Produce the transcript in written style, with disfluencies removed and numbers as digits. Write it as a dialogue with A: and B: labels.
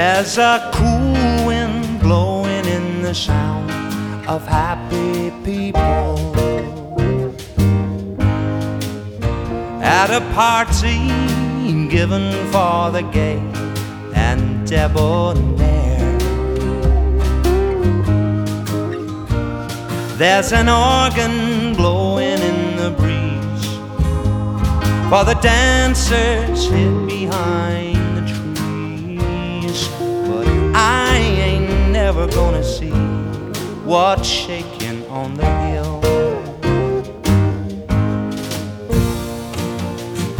A: There's a cool wind blowing in the sound of happy people at a party given for the gay and debonair. There's an organ blowing in the breeze for the dancers hid behind the trees. But I ain't never gonna see what's shaking on the hill.